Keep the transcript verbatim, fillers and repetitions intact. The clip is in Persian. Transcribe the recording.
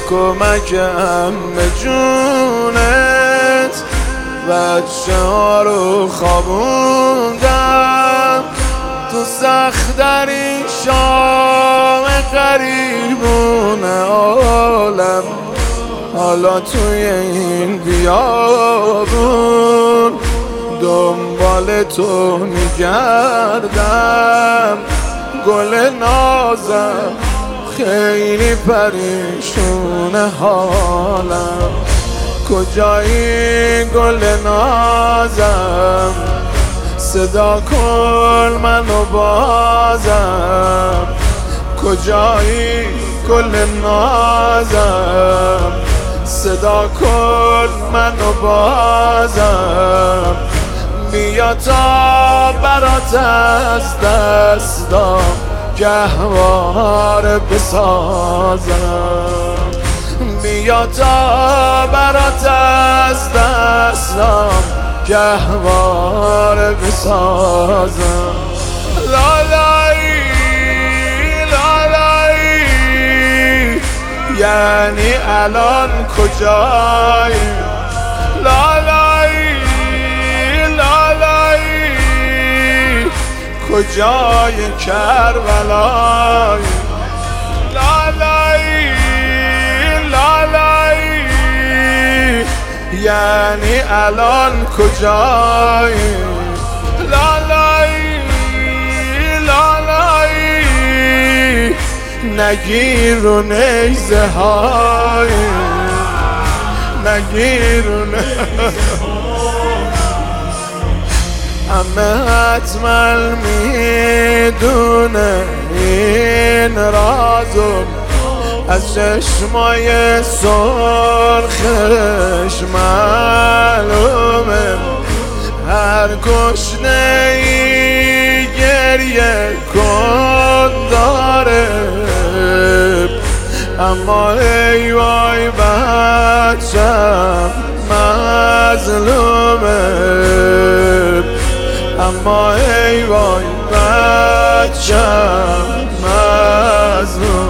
کمکم به جونت بچه ها رو خوابوندم تو سخت‌ترین شام غریبون عالم. حالا توی این بیابون دنبال تو میگردم، گل نازم خیلی پریشون حالم. کجایی گل نازم، صدا کن منو بازم. کجایی گل نازم، صدا کن منو بازم. بیا تا برات از دستام گهواره بسازم. بیا تا برات از دستام گهواره بسازم. لالایی لالایی یعنی الان کجایی؟ لالایی لالایی کجای کربلایی؟ لالایی لالایی یعنی الان کجایی؟ لالایی لالایی نگیر رو نیزه های، نگیر رو همه حتما میدونه این رازو، از چشمای سرخش معلومه. هر گشنه ای گریه کن داره، اما ای وای بچم مظلومه. اما ای وای بچم مظلومه.